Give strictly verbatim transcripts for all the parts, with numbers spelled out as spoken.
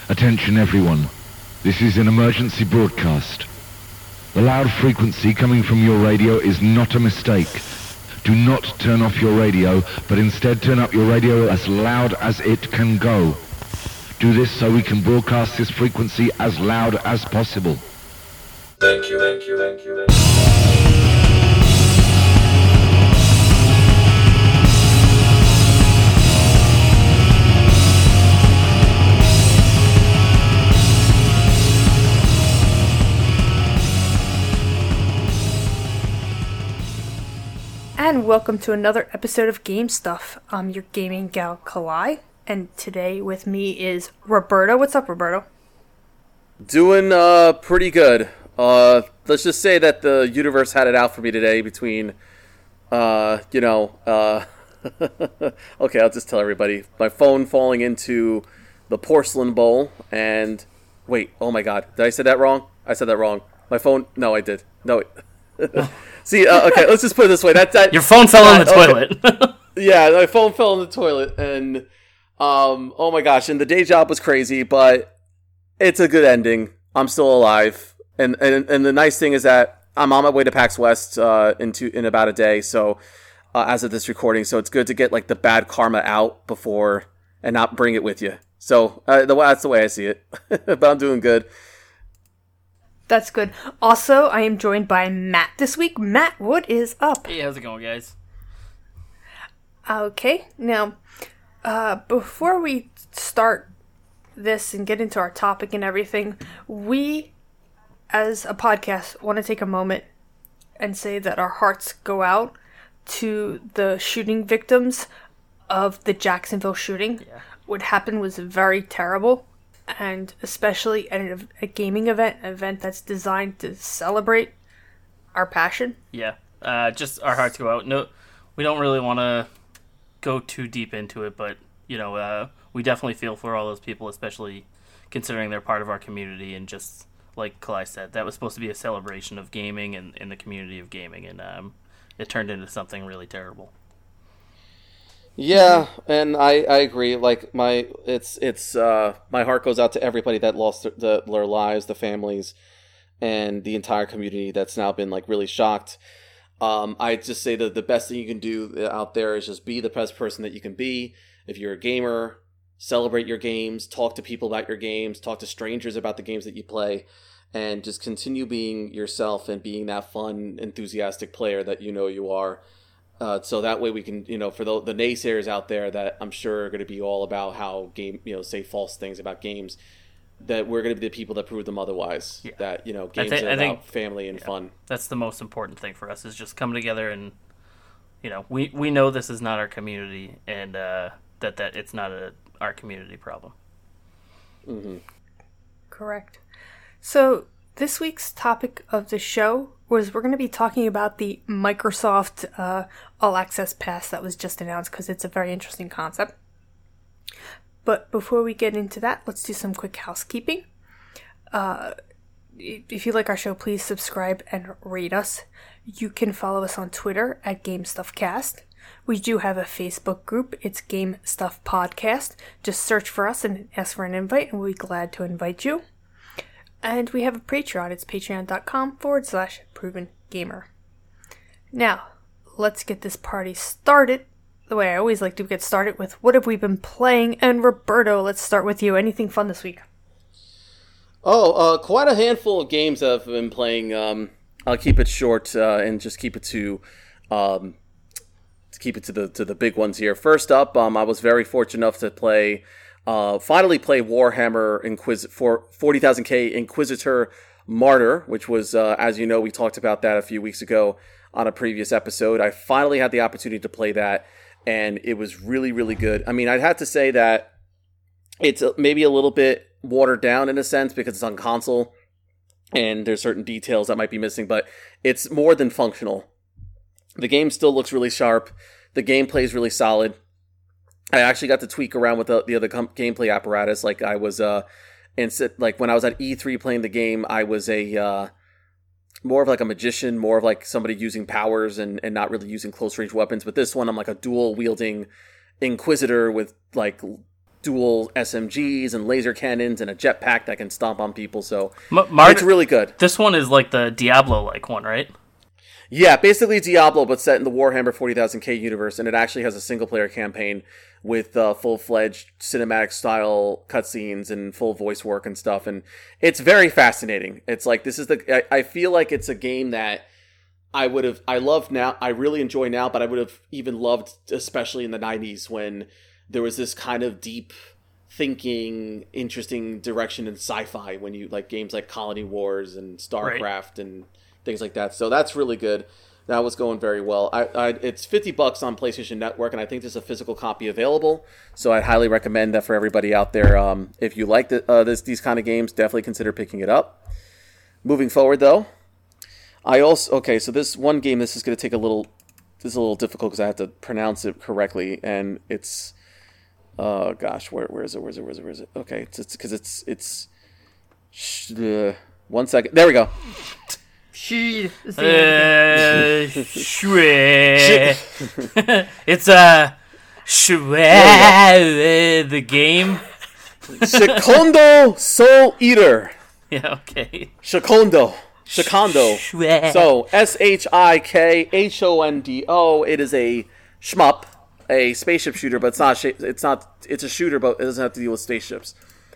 Attention everyone. This is an emergency broadcast. The loud frequency coming from your radio is not a mistake. Do not turn off your radio, but instead turn up your radio as loud as it can go. Do this so we can broadcast this frequency as loud as possible. Thank you, thank you, thank you, thank you. And welcome to another episode of Game Stuff. I'm your gaming gal, Kalai, and today with me is Roberto. What's up, Roberto? Doing uh pretty good. Uh, let's just say that the universe had it out for me today between, uh, you know, uh, okay, I'll just tell everybody. My phone falling into the porcelain bowl and, wait, oh my god, did I say that wrong? I said that wrong. My phone, no, I did. No, see, uh, okay, let's just put it this way. That, that Your phone fell uh, in the okay. toilet. Yeah, my phone fell in the toilet, and, um, oh my gosh, and the day job was crazy, but it's a good ending. I'm still alive. And, and and the nice thing is that I'm on my way to PAX West uh, in, two, in about a day, so uh, as of this recording, so it's good to get like the bad karma out before and not bring it with you. So uh, the, that's the way I see it, but I'm doing good. That's good. Also, I am joined by Matt this week. Matt, what is up? Hey, how's it going, guys? Okay, now, uh, before we start this and get into our topic and everything, we, as a podcast, want to take a moment and say that our hearts go out to the shooting victims of the Jacksonville shooting. Yeah. What happened was very terrible. And especially at a, a gaming event, an event that's designed to celebrate our passion. Yeah, uh, just our hearts go out. No, we don't really want to go too deep into it, but, you know, uh, we definitely feel for all those people, especially considering they're part of our community. And just like Kalai said, that was supposed to be a celebration of gaming and in the community of gaming, and um, it turned into something really terrible. Yeah, and I, I agree. Like my, it's it's uh, my heart goes out to everybody that lost their, the, their lives, the families, and the entire community that's now been like really shocked. Um, I just say that the best thing you can do out there is just be the best person that you can be. If you're a gamer, celebrate your games, talk to people about your games, talk to strangers about the games that you play, and just continue being yourself and being that fun, enthusiastic player that you know you are. Uh, so that way we can, you know, for the, the naysayers out there that I'm sure are going to be all about how game, you know, say false things about games, that we're going to be the people that prove them otherwise. Yeah. That, you know, games I th- are I about think, family and yeah, fun. That's the most important thing for us, is just come together and, you know, we, we know this is not our community, and uh, that, that it's not a our community problem. Mm-hmm. Correct. So this week's topic of the show was we're going to be talking about the Microsoft uh, All Access Pass that was just announced, because it's a very interesting concept. But before we get into that, let's do some quick housekeeping. Uh, if you like our show, please subscribe and rate us. You can follow us on Twitter at GameStuffCast. We do have a Facebook group. It's Game Stuff Podcast. Just search for us and ask for an invite, and we'll be glad to invite you. And we have a Patreon. It's patreon.com forward slash proven gamer. Now, let's get this party started the way I always like to get started with what have we been playing. And Roberto, let's start with you. Anything fun this week? Oh, uh, quite a handful of games I've been playing. Um, I'll keep it short uh, and just keep it to um, to keep it to the to the big ones here. First up, um, I was very fortunate enough to play. Uh, finally play Warhammer Inquis- for forty thousand K Inquisitor Martyr, which was, uh, as you know, we talked about that a few weeks ago on a previous episode. I finally had the opportunity to play that, and it was really, really good. I mean, I'd have to say that it's maybe a little bit watered down in a sense because it's on console, and there's certain details that might be missing, but it's more than functional. The game still looks really sharp. The gameplay is really solid. I actually got to tweak around with the, the other com- gameplay apparatus. Like I was, uh, and like when I was at E three playing the game, I was a uh, more of like a magician, more of like somebody using powers and, and not really using close range weapons. But this one, I'm like a dual wielding Inquisitor with like dual S M Gs and laser cannons and a jetpack that can stomp on people. So M- Mar- it's really good. This one is like the Diablo-like one, right? Yeah, basically Diablo, but set in the Warhammer forty thousand K universe, and it actually has a single-player campaign with uh, full-fledged cinematic-style cutscenes and full voice work and stuff, and it's very fascinating. It's like, this is the... I, I feel like it's a game that I would have... I love now, I really enjoy now, but I would have even loved, especially in the nineties, when there was this kind of deep thinking, interesting direction in sci-fi, when you, like, games like Colony Wars and StarCraft right. and... things like that. So that's really good. That was going very well. I, I, it's fifty bucks on PlayStation Network, and I think there's a physical copy available. So I'd highly recommend that for everybody out there. Um, if you like the, uh, this, these kind of games, definitely consider picking it up. Moving forward, though, I also okay. So this one game, this is going to take a little. This is a little difficult because I have to pronounce it correctly, and it's. Oh gosh, where where is it? Where is it? Where is it? Where is it? Okay, it's because it's it's. it's uh, one second. There we go. She. Uh, it's a uh, the game. Shikondo Soul Eater. Yeah. Okay. Shikondo. Shikondo. So S H I K H O N D O. It is a shmup, a spaceship shooter, but it's not. It's not. It's a shooter, but it doesn't have to deal with spaceships.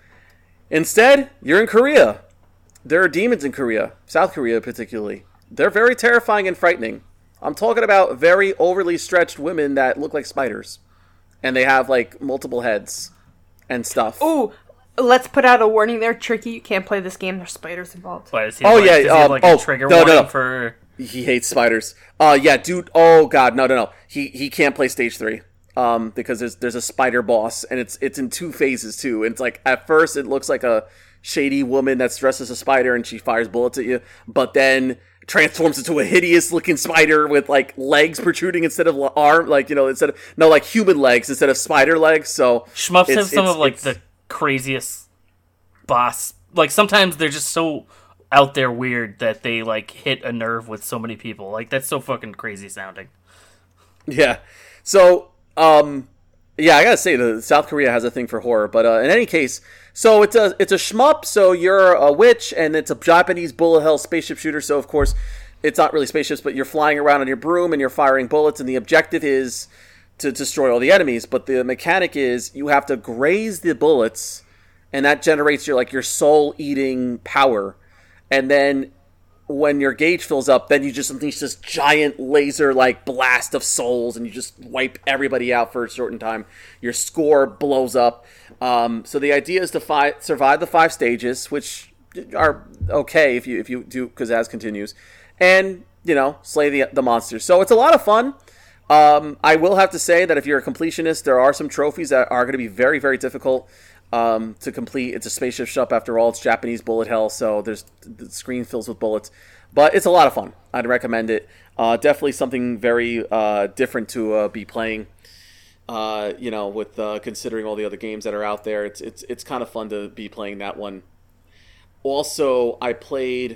Instead, you're in Korea. There are demons in Korea, South Korea particularly. They're very terrifying and frightening. I'm talking about very overly stretched women that look like spiders. And they have, like, multiple heads and stuff. Ooh, let's put out a warning there. Tricky, you can't play this game. There's spiders involved. Why, does he oh, like, yeah. Does he Um, have, like, oh, a trigger no, warning no, no. for... He hates spiders. Uh, yeah, dude. Oh, God. No, no, no. He he can't play Stage three. Um, because there's there's a spider boss. And it's it's in two phases, too. And it's like, at first, it looks like a shady woman that's dressed as a spider and she fires bullets at you, but then transforms into a hideous looking spider with like legs protruding instead of arm, like, you know, instead of no like human legs instead of spider legs. So shmups have some of like the craziest boss. Like sometimes they're just so out there weird that they like hit a nerve with so many people. Like that's so fucking crazy sounding. Yeah. So um yeah, I gotta say, the South Korea has a thing for horror, but uh, in any case, so it's a it's a shmup. So you're a witch, and it's a Japanese bullet hell spaceship shooter. So of course, it's not really spaceships, but you're flying around on your broom and you're firing bullets, and the objective is to destroy all the enemies. But the mechanic is you have to graze the bullets, and that generates your like your soul eating power, and then when your gauge fills up, then you just unleash this giant laser like blast of souls, and you just wipe everybody out for a certain time. Your score blows up. Um, so the idea is to fi- survive the five stages, which are okay if you if you do, because as continues, and you know slay the the monsters. So it's a lot of fun. Um, I will have to say that if you're a completionist, there are some trophies that are going to be very very difficult. Um, to complete. It's a spaceship shop after all. It's Japanese bullet hell, so there's the screen fills with bullets, but it's a lot of fun. I'd recommend it. Uh, definitely something very uh, different to uh, be playing. Uh, you know, with uh, considering all the other games that are out there, it's it's it's kind of fun to be playing that one. Also, I played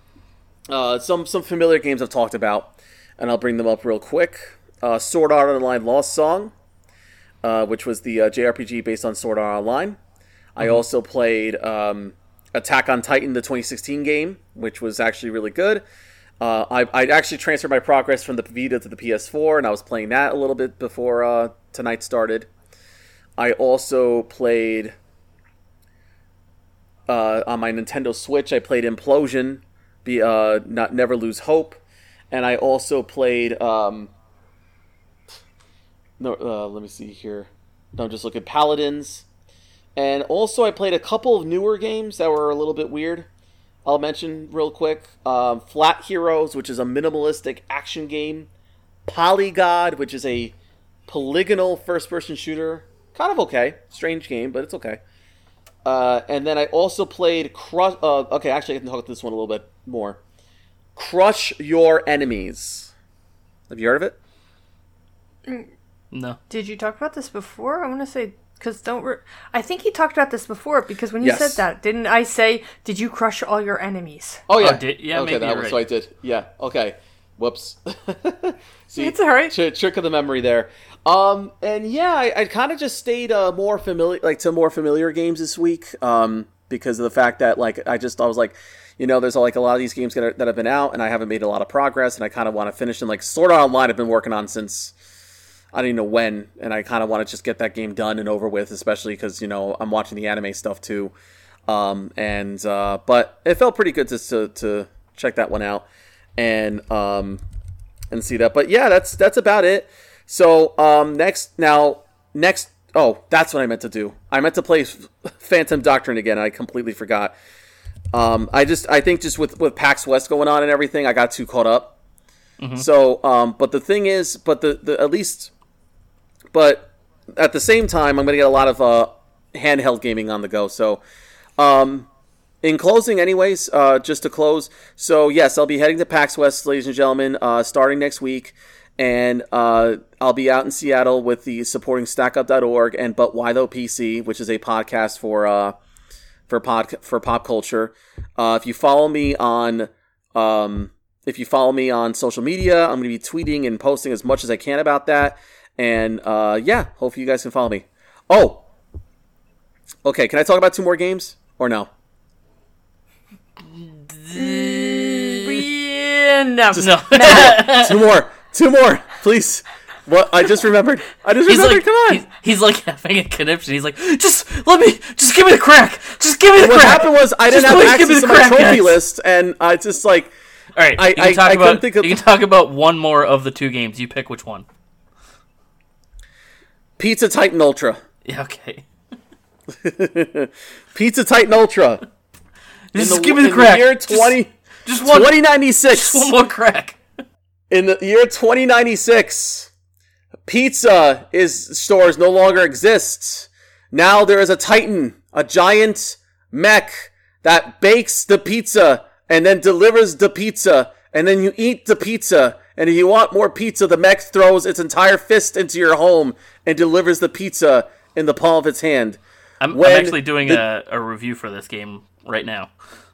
uh, some some familiar games I've talked about, and I'll bring them up real quick. Uh, Sword Art Online Lost Song. Uh, which was the uh, J R P G based on Sword Art Online. I mm-hmm. also played um, Attack on Titan, the twenty sixteen game, which was actually really good. Uh, I, I actually transferred my progress from the Vita to the P S four, and I was playing that a little bit before uh, tonight started. I also played, uh, on my Nintendo Switch, I played Implosion, be, uh, not Never Lose Hope, and I also played... Um, No, uh, let me see here. No, just look at Paladins. And also I played a couple of newer games that were a little bit weird. I'll mention real quick. Um, Flat Heroes, which is a minimalistic action game. Polygod, which is a polygonal first-person shooter. Kind of okay. Strange game, but it's okay. Uh, and then I also played... Crush. Uh, okay, actually I can talk about this one a little bit more. Crush Your Enemies. Have you heard of it? Mm. No. Did you talk about this before? I want to say, because don't... Re- I think you talked about this before, because when you yes. said that, didn't I say, did you crush all your enemies? Oh, yeah. Oh, did, yeah, okay, maybe that you're was right. so I did. Yeah, okay. Whoops. See, It's all right. Tr- trick of the memory there. Um, and yeah, I, I kind of just stayed uh, more familiar, like to more familiar games this week. Um, because of the fact that like I just I was like, you know, there's like a lot of these games that, are, that have been out, and I haven't made a lot of progress, and I kind of want to finish them. Like Sword Art Online, I've been working on since I don't even know when, and I kind of want to just get that game done and over with, especially because you know I'm watching the anime stuff too. Um, and uh, but it felt pretty good to to, to check that one out and um and see that. But yeah, that's that's about it. So um next now next oh that's what I meant to do. I meant to play Phantom Doctrine again. I completely forgot. Um, I just I think just with with PAX West going on and everything, I got too caught up. Mm-hmm. So um, but the thing is, but the, the at least, but at the same time, I'm gonna get a lot of uh handheld gaming on the go. So um. In closing, anyways, uh, just to close, so yes, I'll be heading to PAX West, ladies and gentlemen, uh, starting next week, and uh, I'll be out in Seattle with the supporting stack up dot org and But Why Though P C, which is a podcast for uh, for pod for pop culture. Uh, if you follow me on um, if you follow me on social media, I'm going to be tweeting and posting as much as I can about that, and uh, yeah, hopefully you guys can follow me. Oh, okay, can I talk about two more games or no? Yeah, no. No. two more, two more, please. What I just remembered. I just He's remembered. like, Come on. He's, he's like having a conniption. He's like, just let me, just give me the crack. Just give me the What crack. happened was I didn't Just have please give me access the to my crack, trophy guys. list, and I just like. All right, I you can I, talk I about couldn't think of you can talk about one more of the two games. You pick which one. Pizza Titan Ultra. Yeah, okay. Pizza Titan Ultra. Just the, give me the in crack. The year twenty. Just, just one. twenty ninety-six. Just one more crack. In the year twenty ninety-six, pizza is stores no longer exists. Now there is a Titan, a giant mech that bakes the pizza and then delivers the pizza, and then you eat the pizza. And if you want more pizza, the mech throws its entire fist into your home and delivers the pizza in the palm of its hand. I'm, I'm When actually doing the- a, a review for this game right now.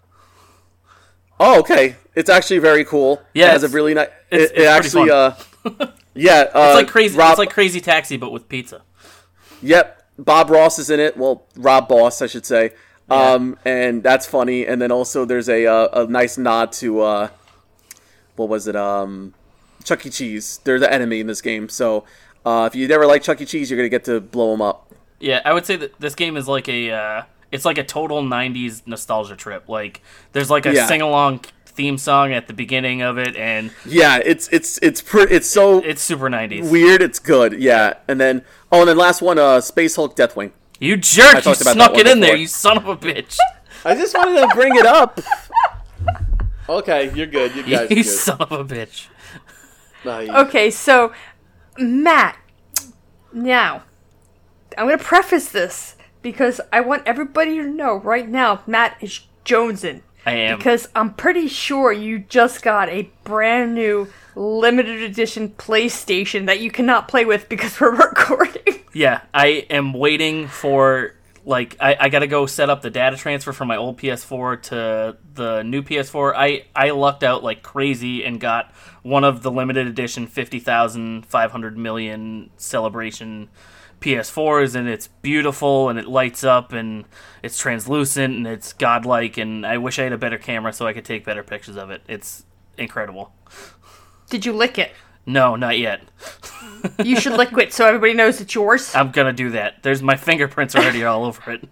Oh, okay. It's actually very cool. Yeah, it has a it's- really nice. it's- It, it it's pretty actually, uh, yeah, uh, It's like crazy. Rob, It's like Crazy Taxi, but with pizza. Yep, Bob Ross is in it. Well, Rob Boss, I should say. Um, and that's funny. And then also there's a uh, a nice nod to uh, what was it? Um, Chuck E. Cheese. They're the enemy in this game. So uh, if you never like Chuck E. Cheese, you're gonna get to blow them up. Yeah, I would say that this game is like a, uh, it's like a total nineties nostalgia trip. Like, there's like a Yeah. sing-along theme song at the beginning of it, and Yeah, it's it's it's pretty. It's so it's super nineties. weird. It's good. Yeah, and then oh, and then last one, uh, Space Hulk Deathwing. You jerk! You talked about snuck that it one in there, before. you son of a bitch! I just wanted to bring it up. Okay, you're good. You guys are you good. son of a bitch. Nah, you- Okay, so Matt, now I'm gonna preface this because I want everybody to know right now Matt is jonesing. I am. Because I'm pretty sure you just got a brand new limited edition PlayStation that you cannot play with because we're recording. Yeah, I am waiting for, like, I, I gotta go set up the data transfer from my old P S four to the new P S four. I, I lucked out like crazy and got one of the limited edition fifty thousand five hundred million celebration P S fours, and it's beautiful, and it lights up, and it's translucent, and it's godlike, and I wish I had a better camera so I could take better pictures of it. It's incredible. Did you lick it? No, not yet. You should lick it so everybody knows it's yours. I'm gonna do that. There's my fingerprints already all over it.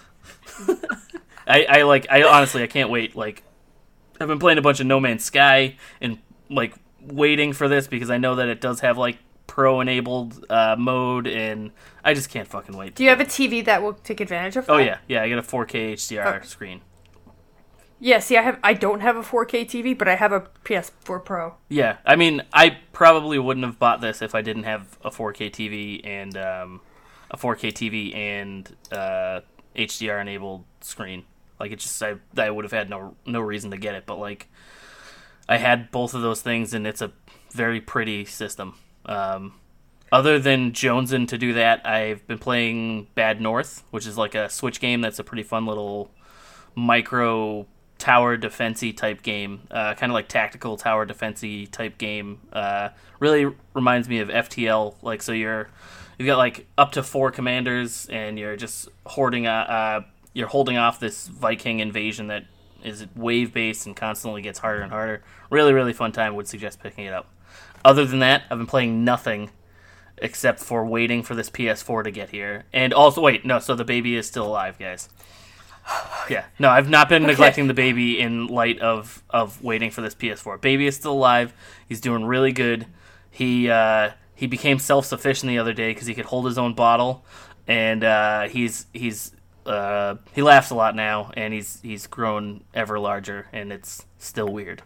I, I like. I honestly, I can't wait. Like, I've been playing a bunch of No Man's Sky and like waiting for this because I know that it does have like pro enabled uh, mode, and I just can't fucking wait. Do you have a T V that will take advantage of that? Oh yeah, yeah. I got a four K H D R Oh. screen. Yeah, see, I have. I don't have a four K T V, but I have a P S four Pro. Yeah, I mean, I probably wouldn't have bought this if I didn't have a four K T V and um, a four K T V and uh, H D R enabled screen. Like, it just I I would have had no no reason to get it, but like, I had both of those things, and it's a very pretty system. Um, other than jonesing to do that, I've been playing Bad North, which is like a Switch game that's a pretty fun little micro tower defense-y type game, uh, kind of like tactical tower defense-y type game. Uh, really reminds me of F T L. Like, so you're you've got like up to four commanders, and you're just hoarding. Uh, uh, you're holding off this Viking invasion that is wave-based and constantly gets harder and harder. Really, really fun time. Would suggest picking it up. Other than that, I've been playing nothing except for waiting for this P S four to get here. And also, wait, no, so the baby is still alive, guys. Yeah, no, I've not been neglecting the baby in light of, of waiting for this P S four. Baby is still alive. He's doing really good. He uh, he became self-sufficient the other day because he could hold his own bottle, and uh, he's he's uh, he laughs a lot now, and he's he's grown ever larger, and it's still weird.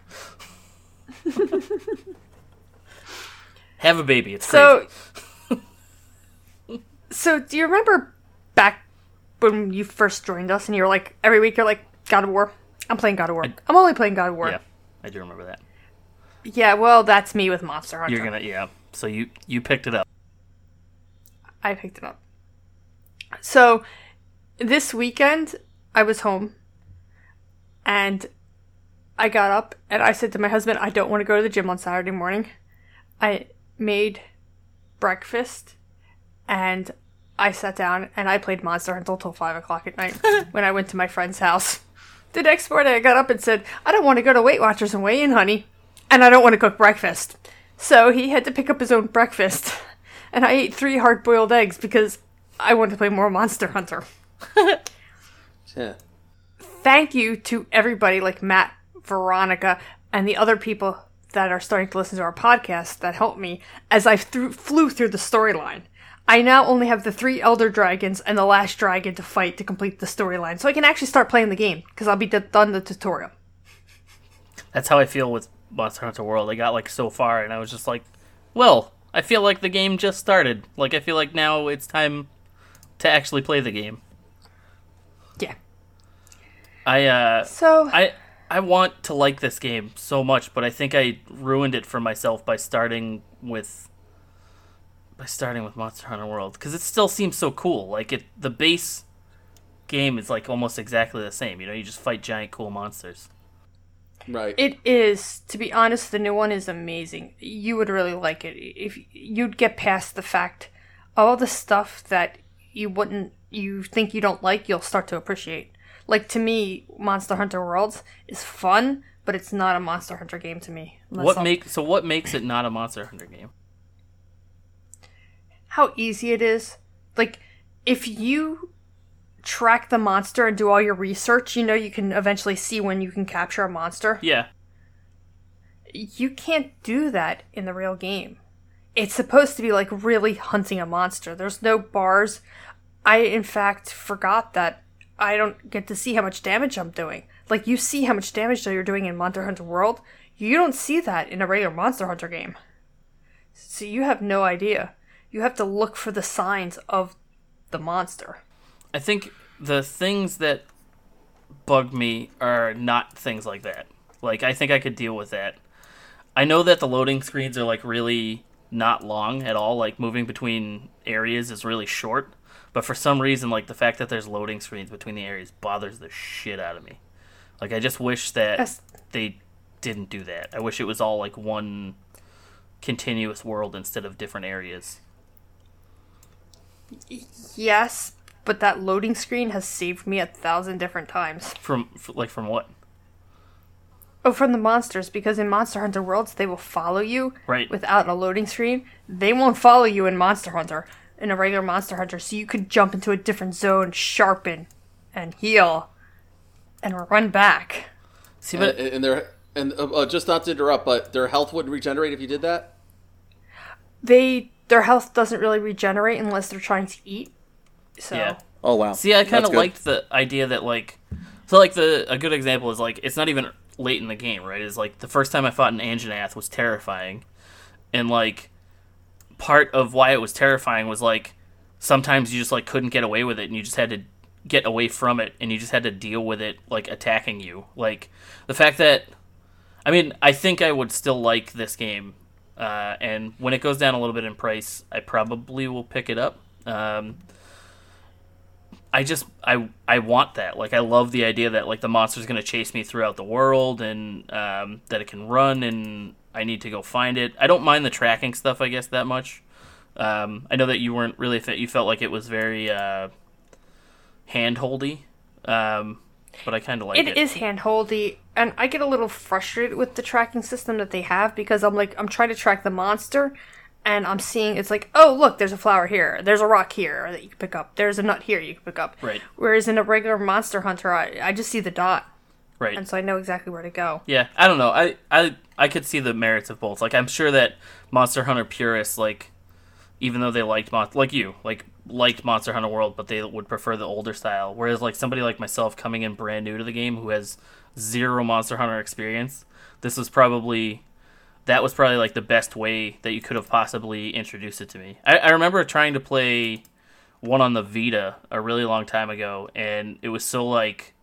Have a baby. It's so, crazy. So, do you remember back when you first joined us and you were like, every week you're like, God of War? I'm playing God of War. I, I'm only playing God of War. Yeah, I do remember that. Yeah, well, that's me with Monster Hunter. You're gonna, yeah. So you, you picked it up. I picked it up. So, this weekend, I was home, and I got up, and I said to my husband, I don't want to go to the gym on Saturday morning. I made breakfast, and I sat down, and I played Monster Hunter until five o'clock at night when I went to my friend's house. The next morning, I got up and said, I don't want to go to Weight Watchers and weigh in, honey, and I don't want to cook breakfast. So he had to pick up his own breakfast, and I ate three hard-boiled eggs because I wanted to play more Monster Hunter. Yeah. Thank you to everybody like Matt, Veronica, and the other people that are starting to listen to our podcast that helped me as I th- flew through the storyline. I now only have the three Elder Dragons and the last dragon to fight to complete the storyline, so I can actually start playing the game, because I'll be d- done the tutorial. That's how I feel with Monster Hunter World. I got like so far, and I was just like, well, I feel like the game just started. Like, I feel like now it's time to actually play the game. Yeah. I, uh... So... I... I want to like this game so much, but I think I ruined it for myself by starting with by starting with Monster Hunter World, because it still seems so cool. Like, it, the base game is like almost exactly the same. You know, you just fight giant cool monsters. Right. It is, to be honest, the new one is amazing. You would really like it if you'd get past the fact all the stuff that you wouldn't, you think you don't like, you'll start to appreciate. Like, to me, Monster Hunter Worlds is fun, but it's not a Monster Hunter game to me. What make so what makes it not a Monster Hunter game? How easy it is. Like, if you track the monster and do all your research, you know you can eventually see when you can capture a monster. Yeah. You can't do that in the real game. It's supposed to be like really hunting a monster. There's no bars. I, in fact, forgot that I don't get to see how much damage I'm doing. Like, you see how much damage that you're doing in Monster Hunter World. You don't see that in a regular Monster Hunter game. So you have no idea. You have to look for the signs of the monster. I think the things that bug me are not things like that. Like, I think I could deal with that. I know that the loading screens are, like, really not long at all. Like, moving between areas is really short. But for some reason, like, the fact that there's loading screens between the areas bothers the shit out of me. Like, I just wish that Yes. they didn't do that. I wish it was all, like, one continuous world instead of different areas. Yes, but that loading screen has saved me a thousand different times. From, f- like, from what? Oh, from the monsters, because in Monster Hunter Worlds, they will follow you Right. without a loading screen. They won't follow you in Monster Hunter, in a regular Monster Hunter, so you could jump into a different zone, sharpen, and heal, and run back. See, but and, and their and uh, uh, just not to interrupt, but their health would regenerate if you did that. They Their health doesn't really regenerate unless they're trying to eat, so... yeah. Oh wow. See, I kind That's of good. liked the idea that, like, so, like, the a good example is, like, it's not even late in the game, right? It's like the first time I fought an Anjanath was terrifying, and, like, part of why it was terrifying was, like, sometimes you just, like, couldn't get away with it, and you just had to get away from it, and you just had to deal with it, like, attacking you. Like, the fact that, I mean, I think I would still like this game, uh, and when it goes down a little bit in price, I probably will pick it up. Um, I just I I want that. Like I love the idea that like the monster's gonna chase me throughout the world, and um, that it can run, and I need to go find it. I don't mind the tracking stuff, I guess, that much. Um, I know that you weren't really fit. You felt like it was very uh, hand-holdy, um, but I kind of like it. It is hand-holdy, and I get a little frustrated with the tracking system that they have because I'm like, I'm trying to track the monster, and I'm seeing it's like, oh, look, there's a flower here, there's a rock here that you can pick up, there's a nut here you can pick up. Right. Whereas in a regular Monster Hunter, I, I just see the dot. Right. And so I know exactly where to go. Yeah, I don't know. I, I, I could see the merits of both. Like, I'm sure that Monster Hunter purists, like, even though they liked, Mon- like you, like, liked Monster Hunter World, but they would prefer the older style. Whereas, like, somebody like myself coming in brand new to the game who has zero Monster Hunter experience, this was probably... That was probably, like, the best way that you could have possibly introduced it to me. I, I remember trying to play one on the Vita a really long time ago, and it was so, like...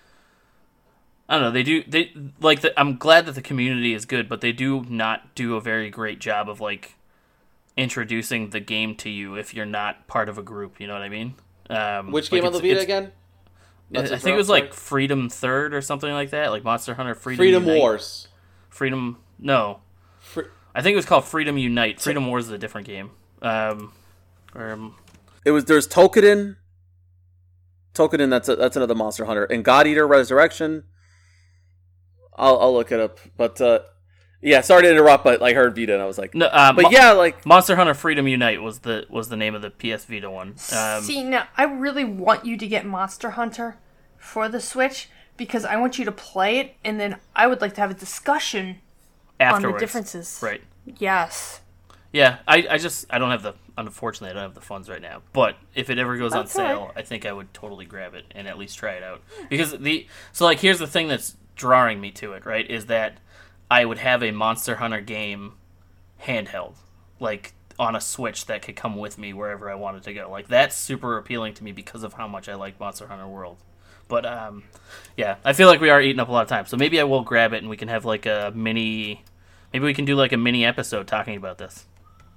I don't know, they do... they like. The, I'm glad that the community is good, but they do not do a very great job of, like, introducing the game to you if you're not part of a group, you know what I mean? Um, Which like game on the Vita again? I, I think it was, like, Freedom Third or something like that, like Monster Hunter Freedom Freedom Unite. Wars. Freedom... No. I think it was called Freedom Unite. Freedom Wars is a different game. Um, or, um, it was there's Tokiden. Tokiden, that's a, that's another Monster Hunter, and God Eater Resurrection. I'll I'll look it up, but uh, yeah, sorry to interrupt, but I heard Vita and I was like, no, uh, but Mo- yeah, like Monster Hunter Freedom Unite was the was the name of the P S Vita one. Um, See, now I really want you to get Monster Hunter for the Switch because I want you to play it, and then I would like to have a discussion. Afterwards. On the differences. Right. Yes. Yeah, I, I just, I don't have the, unfortunately, I don't have the funds right now. But if it ever goes That's on sale, right. I think I would totally grab it and at least try it out. Because the, so like, here's the thing that's drawing me to it, right, is that I would have a Monster Hunter game handheld. Like, on a Switch that could come with me wherever I wanted to go. Like, that's super appealing to me because of how much I like Monster Hunter World. But, um, yeah, I feel like we are eating up a lot of time. So maybe I will grab it and we can have, like, a mini... Maybe we can do, like, a mini episode talking about this.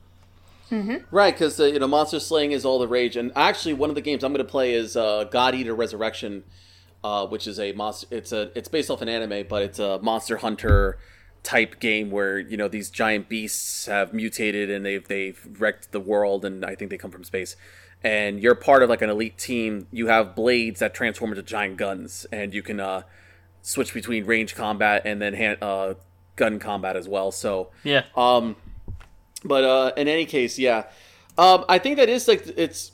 Mm-hmm. Right, because, uh, you know, monster slaying is all the rage. And actually, one of the games I'm going to play is uh, God Eater Resurrection, uh, which is a monster... It's a it's based off an anime, but it's a Monster Hunter type game where, you know, these giant beasts have mutated and they've, they've wrecked the world, and I think they come from space. And you're part of like an elite team. You have blades that transform into giant guns, and you can uh, switch between range combat and then hand, uh, gun combat as well. So yeah. Um, but uh, in any case, yeah, um, I think that is like it's.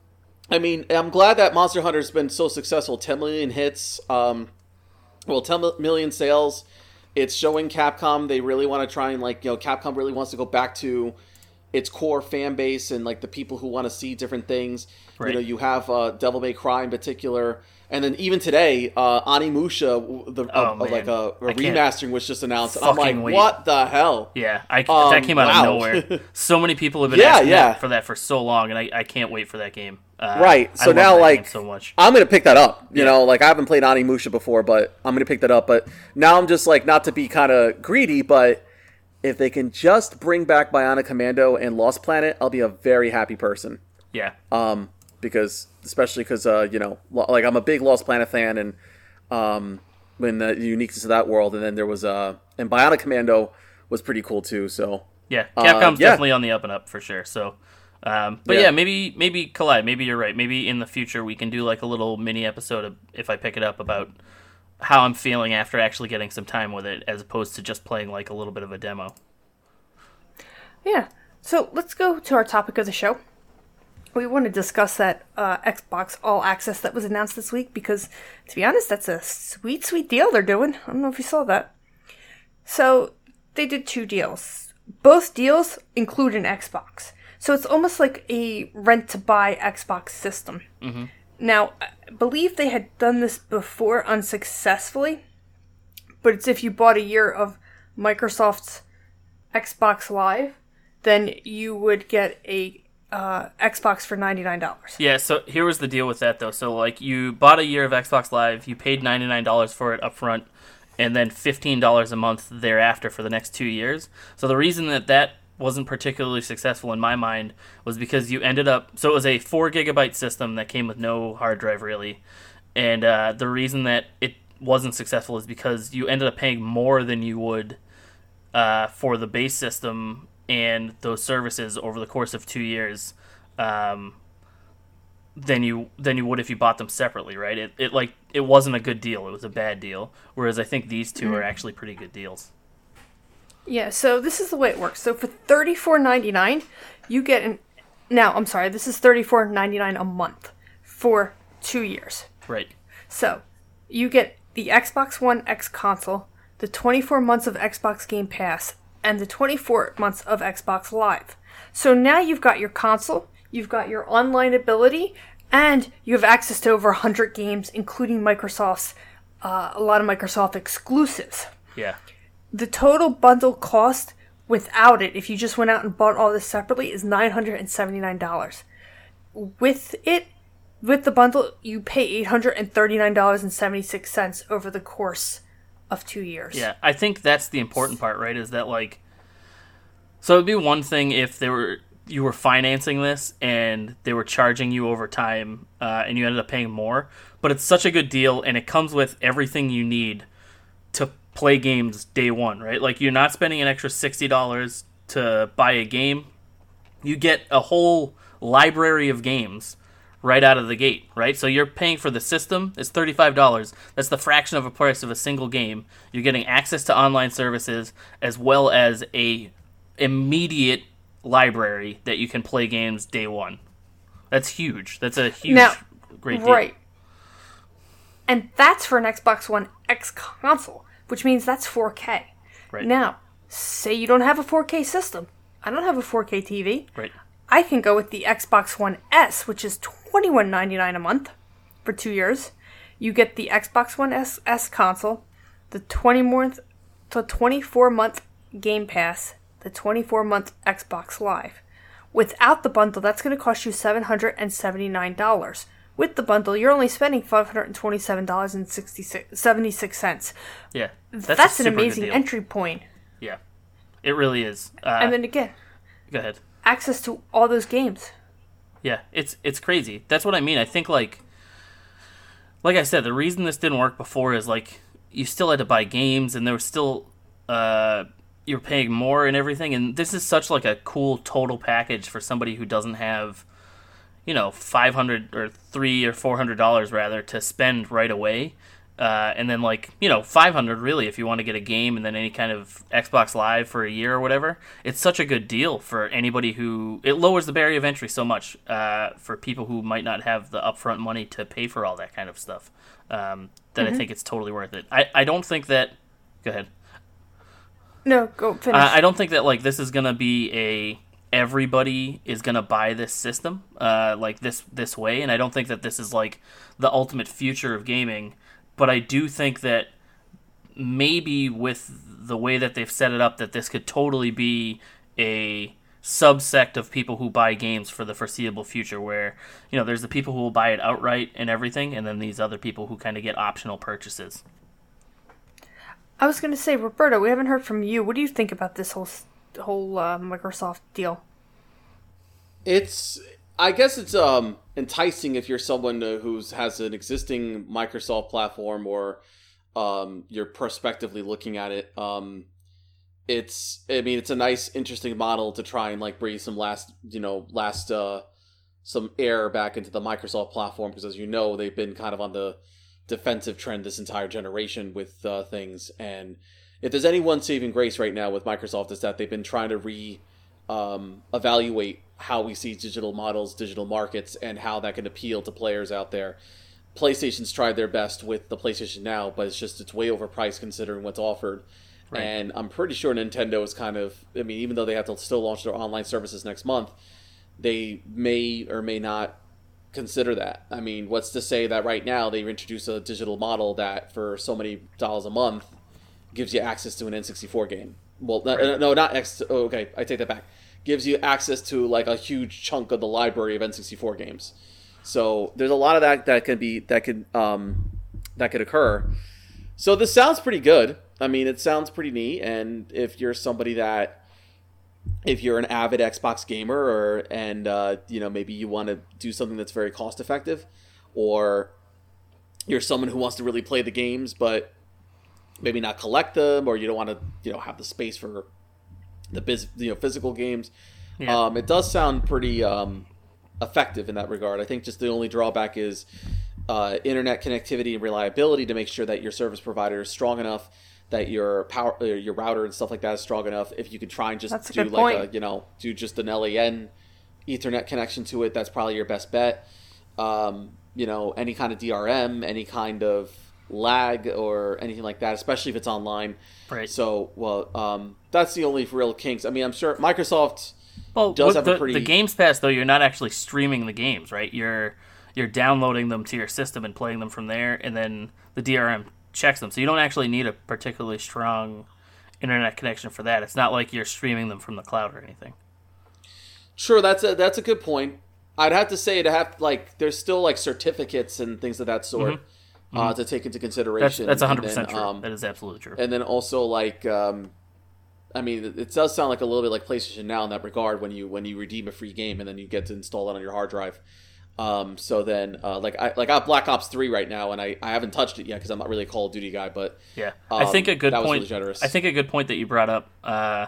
I mean, I'm glad that Monster Hunter's been so successful. ten million hits. Um, well, ten million sales. It's showing Capcom they really want to try and like you know Capcom really wants to go back to its core fan base and like the people who want to see different things. Right. You know, you have uh, Devil May Cry in particular, and then even today, uh, Animusha, the Oh, of, of like man. a, a I can't remastering was just announced. And I'm like, fucking wait. what the hell? Yeah, I, Um, that came out wow. of nowhere. So many people have been Yeah, asking yeah. that for that for so long, and I, I can't wait for that game. Uh, Right. I So love now, that like, game so much. I'm gonna pick that up. You Yeah. know, like I haven't played Animusha before, but I'm gonna pick that up. But now I'm just like not to be kind of greedy, but if they can just bring back Bionic Commando and Lost Planet, I'll be a very happy person. Yeah, Um, because especially because uh, you know, lo- like I'm a big Lost Planet fan, and um, when the uniqueness of that world, and then there was uh, and Bionic Commando was pretty cool too. So yeah. Uh, Capcom's yeah. definitely on the up and up for sure. So, um, but yeah. Yeah. maybe maybe Collide. Maybe you're right. Maybe in the future we can do like a little mini episode of, if I pick it up, about how I'm feeling after actually getting some time with it, as opposed to just playing like a little bit of a demo. Yeah. So let's go to our topic of the show. We want to discuss that uh, Xbox All Access that was announced this week because, to be honest, that's a sweet, sweet deal they're doing. I don't know if you saw that. So they did two deals. Both deals include an Xbox. So it's almost like a rent-to-buy Xbox system. Mm-hmm. Now, I believe they had done this before unsuccessfully, but it's if you bought a year of Microsoft's Xbox Live, then you would get a uh, Xbox for ninety-nine dollars. Yeah, so here was the deal with that, though. So, like, you bought a year of Xbox Live, you paid ninety-nine dollars for it up front, and then fifteen dollars a month thereafter for the next two years. So the reason that that wasn't particularly successful in my mind was because you ended up, so it was a four gigabyte system that came with no hard drive really, and uh, the reason that it wasn't successful is because you ended up paying more than you would uh, for the base system and those services over the course of two years um, than you than you would if you bought them separately, right? It it like it wasn't a good deal; it was a bad deal. Whereas I think these two mm-hmm. are actually pretty good deals. Yeah, so this is the way it works. So for thirty-four ninety-nine, you get an... Now, I'm sorry, this is thirty-four ninety-nine a month for two years. Right. So you get the Xbox One X console, the twenty-four months of Xbox Game Pass, and the twenty-four months of Xbox Live. So now you've got your console, you've got your online ability, and you have access to over one hundred games, including Microsoft's, uh, a lot of Microsoft exclusives. Yeah. The total bundle cost without it, if you just went out and bought all this separately, is nine hundred seventy-nine dollars. With it, with the bundle, you pay eight hundred thirty-nine dollars and seventy-six cents over the course of two years. Yeah, I think that's the important part, right? Is that like, so it'd be one thing if they were you were financing this and they were charging you over time, uh, and you ended up paying more. But it's such a good deal, and it comes with everything you need to play games day one, right? Like, you're not spending an extra sixty dollars to buy a game. You get a whole library of games right out of the gate, right? So you're paying for the system, it's thirty-five dollars. That's the fraction of a price of a single game. You're getting access to online services as well as a immediate library that you can play games day one. That's huge. That's a huge, now, great deal. Right. And that's for an Xbox One X console, which means that's four K. Right. Now, say you don't have a four K system. I don't have a four K T V. Right. I can go with the Xbox One S, which is twenty-one ninety-nine a month for two years. You get the Xbox One S, S console, the twenty month, the twenty-four month Game Pass, the twenty-four month Xbox Live. Without the bundle, that's going to cost you seven hundred seventy-nine dollars. With the bundle, you're only spending five hundred twenty-seven dollars and seventy-six cents. Yeah. That's, that's an amazing entry point. Yeah. It really is. Uh, and then again, go ahead. Access to all those games. Yeah, it's it's crazy. That's what I mean. I think, like, like I said, the reason this didn't work before is, like, you still had to buy games, and there was still, uh, you're paying more and everything, and this is such, like, a cool total package for somebody who doesn't have, you know, five hundred or three or four hundred dollars rather to spend right away, uh, and then, like, you know, five hundred really if you want to get a game and then any kind of Xbox Live for a year or whatever. It's such a good deal for anybody who it lowers the barrier of entry so much uh, for people who might not have the upfront money to pay for all that kind of stuff. Um, that mm-hmm. I think it's totally worth it. I, I don't think that. Go ahead. No, go finish. Uh, I don't think that, like, this is gonna be a. Everybody is gonna buy this system uh, like this this way, and I don't think that this is like the ultimate future of gaming. But I do think that maybe with the way that they've set it up, that this could totally be a subsect of people who buy games for the foreseeable future, where, you know, there's the people who will buy it outright and everything, and then these other people who kind of get optional purchases. I was going to say, Roberto, we haven't heard from you. What do you think about this whole whole uh, Microsoft deal? It's, I guess it's um enticing if you're someone who has an existing Microsoft platform, or um you're prospectively looking at it. Um, it's, I mean, it's a nice, interesting model to try and, like, breathe some last, you know, last uh some air back into the Microsoft platform, because, as you know, they've been kind of on the defensive trend this entire generation with uh, things. And if there's any one saving grace right now with Microsoft, is that they've been trying to re um, evaluate how we see digital models, digital markets, and how that can appeal to players out there. PlayStation's tried their best with the PlayStation Now, but it's just, it's way overpriced considering what's offered. Right. And I'm pretty sure Nintendo is kind of, I mean, even though they have to still launch their online services next month, they may or may not consider that. I mean, what's to say that right now they've introduced a digital model that for so many dollars a month gives you access to an N sixty-four game. Well, right. no, no, not X. Oh, okay, I take that back. Gives you access to, like, a huge chunk of the library of N sixty-four games. So there's a lot of that that could be that could um that could occur. So this sounds pretty good. I mean, it sounds pretty neat. And if you're somebody that if you're an avid Xbox gamer, or and uh, you know maybe you want to do something that's very cost effective, or you're someone who wants to really play the games but maybe not collect them, or you don't want to you know have the space for the biz, you know physical games. Yeah. Um, it does sound pretty um, effective in that regard. I think just the only drawback is uh, internet connectivity and reliability to make sure that your service provider is strong enough, that your power, uh, your router and stuff like that is strong enough. If you could try and just that's do a good like point. a, you know, do just an L A N Ethernet connection to it, that's probably your best bet. Um, you know, any kind of D R M, any kind of lag or anything like that, especially if it's online. Right. So, well, um, that's the only real kinks. I mean, I'm sure Microsoft well, does have the, a pretty... the Games Pass, though, you're not actually streaming the games, right? You're you're downloading them to your system and playing them from there, and then the D R M checks them. So you don't actually need a particularly strong internet connection for that. It's not like you're streaming them from the cloud or anything. Sure, that's a that's a good point. I'd have to say to have like there's still like certificates and things of that sort mm-hmm. uh, mm-hmm. to take into consideration. That's that's one hundred percent then, true. Um, that is absolutely true. And then also like, um, I mean, it does sound like a little bit like PlayStation Now in that regard when you when you redeem a free game and then you get to install it on your hard drive. Um, so then, uh, like I like I have Black Ops three right now, and I, I haven't touched it yet because I'm not really a Call of Duty guy. But yeah, um, I think a good that point. Was really generous. I think a good point that you brought up uh,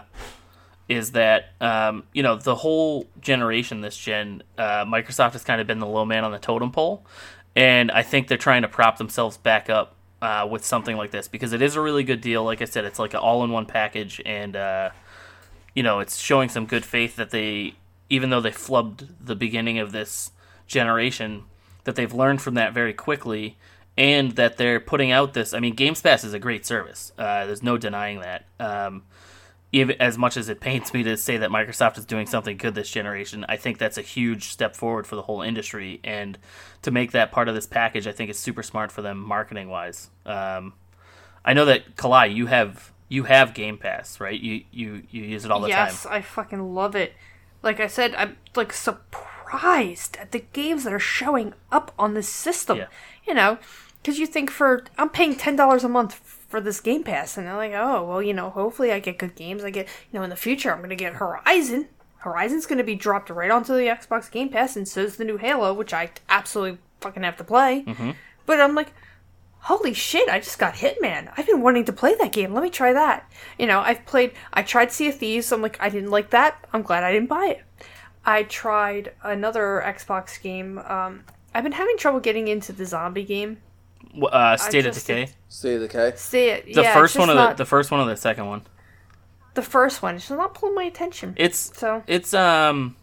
is that um, you know the whole generation, this gen, uh, Microsoft has kind of been the low man on the totem pole, and I think they're trying to prop themselves back up uh, with something like this because it is a really good deal. Like I said, it's like an all-in-one package, and uh, you know it's showing some good faith that they, even though they flubbed the beginning of this generation, that they've learned from that very quickly, and that they're putting out this. I mean, Games Pass is a great service. Uh, there's no denying that. Um, even as much as it pains me to say that Microsoft is doing something good this generation, I think that's a huge step forward for the whole industry. And to make that part of this package, I think is super smart for them marketing wise. Um, I know that Kalai, you have you have Game Pass, right? You you you use it all the yes, time. Yes, I fucking love it. Like I said, I'm like surprised at the games that are showing up on this system. Yeah. You know, because you think for I'm paying ten dollars a month for this Game Pass, and they're like, oh well, you know, hopefully I get good games. I get, you know, in the future I'm gonna get Horizon. Horizon's gonna be dropped right onto the Xbox Game Pass, and so's the new Halo, which I absolutely fucking have to play. Mm-hmm. But I'm like, holy shit, I just got Hitman. I've been wanting to play that game. Let me try that. You know, I've played, I tried Sea of Thieves. I'm like, I didn't like that. I'm glad I didn't buy it. I tried another Xbox game. Um, I've been having trouble getting into the zombie game. Uh, State of just, Decay. State of Decay. State, The yeah, first one or not, the, the first one or the second one? The first one. It's just not pulling my attention. It's so it's um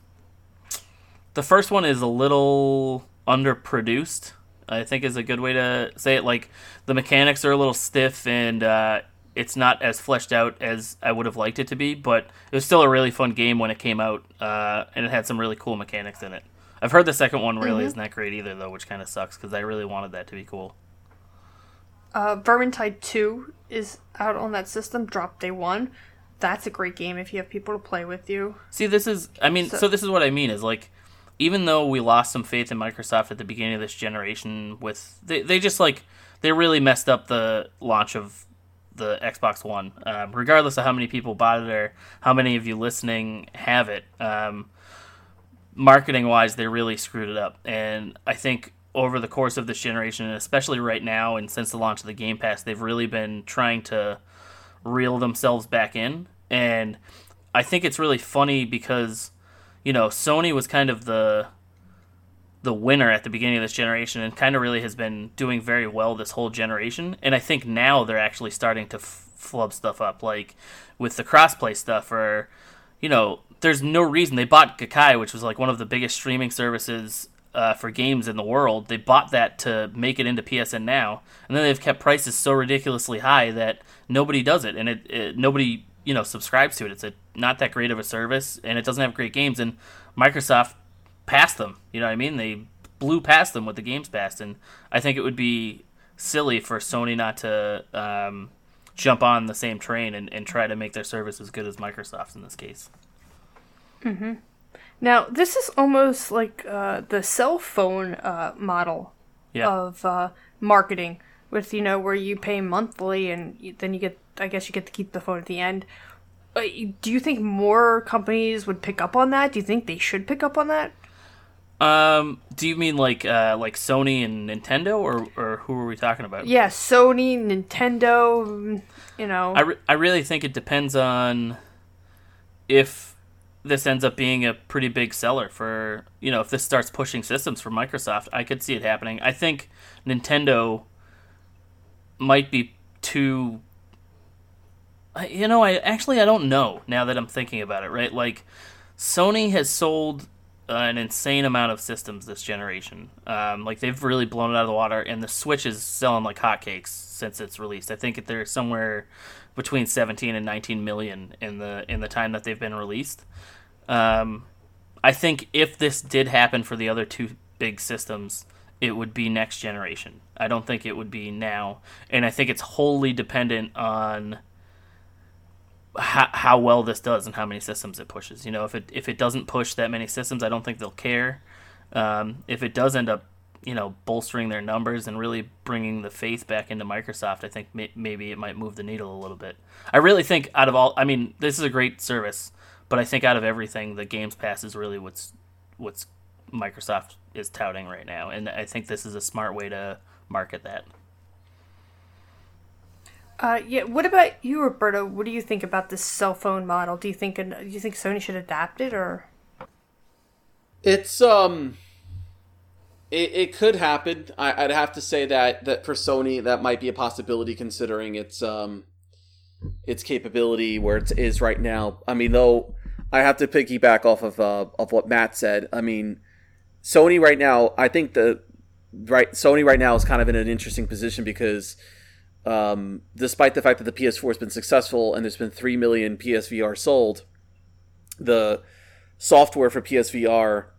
the first one is a little underproduced, I think is a good way to say it. Like the mechanics are a little stiff and uh, it's not as fleshed out as I would have liked it to be, but it was still a really fun game when it came out, uh, and it had some really cool mechanics in it. I've heard the second one really mm-hmm. isn't that great either, though, which kind of sucks because I really wanted that to be cool. Uh, Vermintide two is out on that system, drop day one. That's a great game if you have people to play with you. See, this is, I mean, so, so this is what I mean is like, even though we lost some faith in Microsoft at the beginning of this generation with, they, they just like, they really messed up the launch of the Xbox One. Um, regardless of how many people bought it or how many of you listening have it, um, marketing-wise, they really screwed it up. And I think over the course of this generation, and especially right now and since the launch of the Game Pass, they've really been trying to reel themselves back in. And I think it's really funny because, you know, Sony was kind of the the winner at the beginning of this generation and kind of really has been doing very well this whole generation. And I think now they're actually starting to f- flub stuff up, like with the crossplay stuff, or, you know, there's no reason. They bought Gaikai, which was like one of the biggest streaming services uh, for games in the world. They bought that to make it into P S N Now, and then they've kept prices so ridiculously high that nobody does it, and it, it nobody, you know, subscribes to it. It's a not that great of a service, and it doesn't have great games, and Microsoft passed them. You know what I mean? They blew past them with the Games Pass, and I think it would be silly for Sony not to um, jump on the same train and, and try to make their service as good as Microsoft's in this case. Mm-hmm. Now, this is almost like uh, the cell phone uh, model yeah. of uh, marketing, with, you know, where you pay monthly and you, then you get, I guess you get to keep the phone at the end. uh, do you think more companies would pick up on that? Do you think they should pick up on that? Um, do you mean like uh, like Sony and Nintendo, or, or who are we talking about? Yeah, Sony, Nintendo, you know. I, re- I really think it depends on if this ends up being a pretty big seller for, you know, if this starts pushing systems for Microsoft. I could see it happening. I think Nintendo might be too... You know, I actually I don't know now that I'm thinking about it, right? Like, Sony has sold uh, an insane amount of systems this generation. Um, like, they've really blown it out of the water, and the Switch is selling like hotcakes since it's released. I think they're somewhere between seventeen and nineteen million in the in the time that they've been released. Um, I think if this did happen for the other two big systems, it would be next generation. I don't think it would be now, and I think it's wholly dependent on how, how well this does and how many systems it pushes. You know, if it if it doesn't push that many systems, I don't think they'll care. Um, if it does end up, you know, bolstering their numbers and really bringing the faith back into Microsoft, I think may- maybe it might move the needle a little bit. I really think out of all, I mean, this is a great service, but I think out of everything, the Games Pass is really what's what's Microsoft is touting right now, and I think this is a smart way to market that. Uh, yeah. What about you, Roberto? What do you think about this cell phone model? Do you think do you think Sony should adapt it, or? It's um, it it could happen. I, I'd have to say that that for Sony that might be a possibility, considering its um, its capability where it is right now. I mean, though, I have to piggyback off of uh, of what Matt said. I mean, Sony right now, I think the right Sony right now is kind of in an interesting position because. Um, despite the fact that the P S four has been successful and there's been three million P S V R sold, the software for P S V R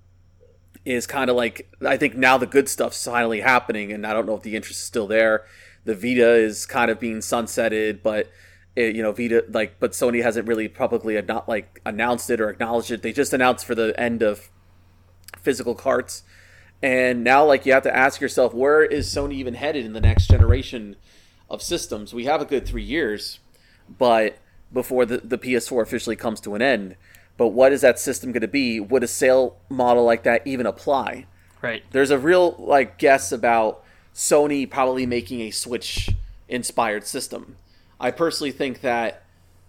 is kind of like, I think now the good stuff's finally happening, and I don't know if the interest is still there. The Vita is kind of being sunsetted, but it, you know, Vita, like, but Sony hasn't really publicly not like announced it or acknowledged it. They just announced for the end of physical carts, and now like you have to ask yourself, where is Sony even headed in the next generation of systems? We have a good three years, but before the, the P S four officially comes to an end. But what is that system going to be? Would a sale model like that even apply? Right. There's a real like guess about Sony probably making a Switch-inspired system. I personally think that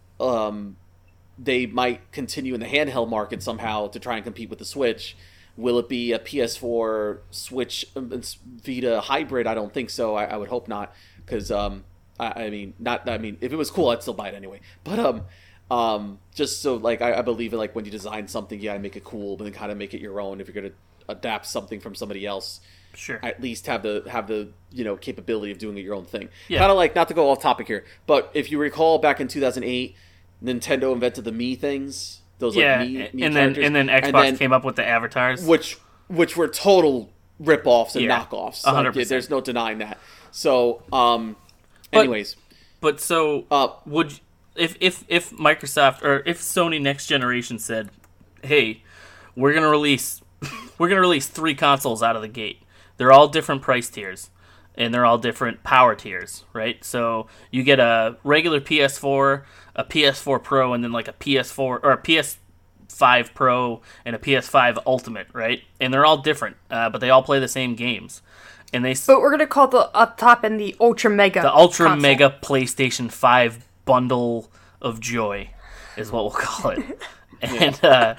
um, they might continue in the handheld market somehow to try and compete with the Switch. Will it be a P S four Switch Vita hybrid? I don't think so. I, I would hope not. Because, um, I, I mean, not, I mean, if it was cool, I'd still buy it anyway. But, um, um, just so, like, I, I believe in, like, when you design something, you gotta make it cool, but then kind of make it your own. If you're gonna adapt something from somebody else, sure, at least have the, have the, you know, capability of doing it your own thing. Yeah. Kind of like, not to go off topic here, but if you recall back in two thousand eight, Nintendo invented the Mii things. Those, yeah, like, Mii, Mii and then and then Xbox and then, came up with the avatars. Which, which were total rip-offs and Yeah, knockoffs. one hundred percent. Like, there's no denying that. So, um... Anyways, but, but so uh, would if if if Microsoft or if Sony next generation said, "Hey, we're gonna release we're gonna release three consoles out of the gate. They're all different price tiers, and they're all different power tiers, right? So you get a regular P S four, a P S four Pro, and then like a P S four or a P S five Pro and a P S five Ultimate, right? And they're all different, uh, but they all play the same games." And they, But we're gonna call the up top and the Ultra Mega. the Ultra console. Mega PlayStation five bundle of joy is what we'll call it. And uh,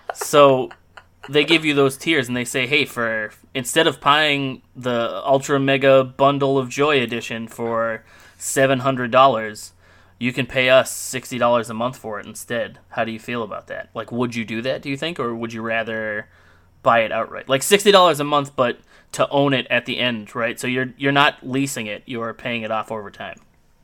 so they give you those tiers, and they say, hey, for instead of buying the Ultra Mega Bundle of Joy edition for seven hundred dollars, you can pay us sixty dollars a month for it instead. How do you feel about that? Like, would you do that, do you think, or would you rather buy it outright? Like sixty dollars a month, but to own it at the end, right? So you're you're not leasing it, you're paying it off over time.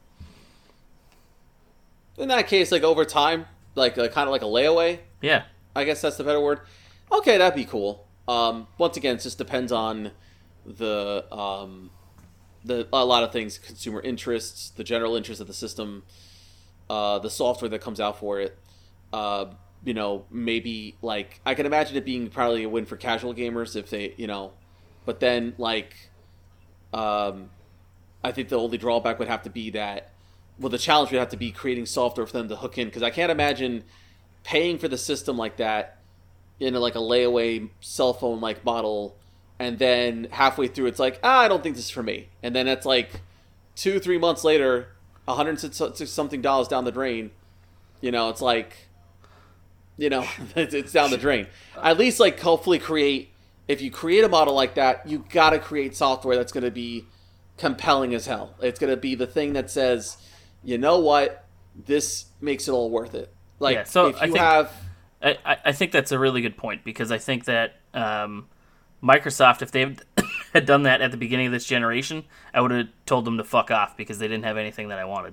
in that case, like over time, like uh, kind of like a layaway. Yeah. I guess that's the better word. Okay, that'd be cool. Um, once again, it just depends on the um, the a lot of things: consumer interests, the general interest of the system, uh, the software that comes out for it. Uh, you know, maybe like I can imagine it being probably a win for casual gamers if they, you know, but then like, um, I think the only drawback would have to be that well, the challenge would have to be creating software for them to hook in, because I can't imagine paying for the system like that in a, like a layaway cell phone like model, and then halfway through it's like, ah, I don't think this is for me, and then it's like two, three months later, a hundred something dollars down the drain. You know, it's like, you know, it's down the drain. At least, like, hopefully create, if you create a model like that, you gotta create software that's gonna be compelling as hell. It's gonna be the thing that says, you know what, this makes it all worth it. Like, yeah, so if you I think, have... I, I think that's a really good point, because I think that um, Microsoft, if they had done that at the beginning of this generation, I would have told them to fuck off, because they didn't have anything that I wanted.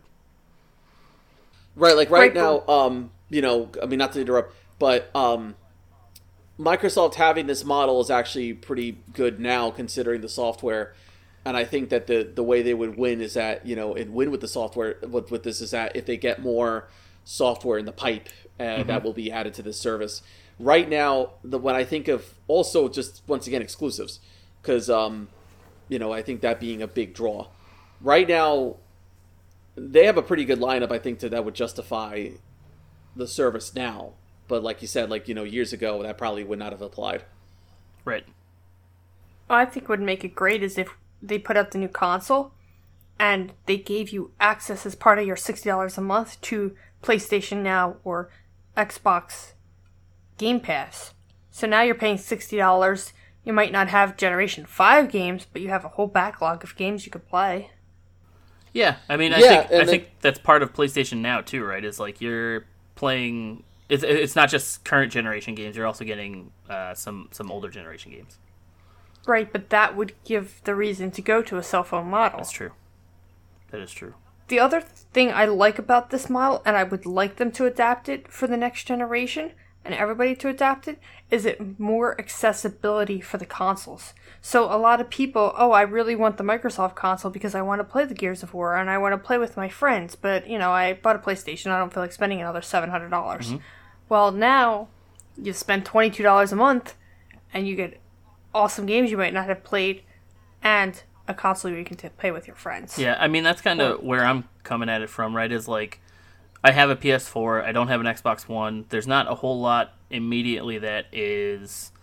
Right, like right Right. now, um, you know, I mean, not to interrupt, but um, Microsoft having this model is actually pretty good now, considering the software. And I think that the, the way they would win is that, you know, and win with the software, with, with this is that if they get more software in the pipe uh, mm-hmm. that will be added to this service. Right now, the when I think of also just, once again, exclusives, because, um, you know, I think that being a big draw. Right now, they have a pretty good lineup, I think, to that would justify the service now. But like you said, like, you know, years ago, that probably would not have applied. Right. What I think would make it great is if they put out the new console and they gave you access as part of your sixty dollars a month to PlayStation Now or Xbox Game Pass. So now you're paying sixty dollars. You might not have Generation five games, but you have a whole backlog of games you could play. Yeah, I mean, I Yeah, think I and think that's part of PlayStation Now too, right? Is like you're playing. It's it's not just current generation games. You're also getting uh, some some older generation games. Right, but that would give the reason to go to a cell phone model. That's true. That is true. The other thing I like about this model, and I would like them to adapt it for the next generation, and everybody to adapt it, is it more accessibility for the consoles. So a lot of people, oh, I really want the Microsoft console because I want to play the Gears of War and I want to play with my friends, but, you know, I bought a PlayStation, I don't feel like spending another seven hundred dollars. Mm-hmm. Well, now you spend twenty-two dollars a month and you get awesome games you might not have played and a console where you can t- play with your friends. Yeah, I mean, that's kind of where I'm coming at it from, right? Is like, I have a P S four, I don't have an Xbox One. There's not a whole lot immediately that is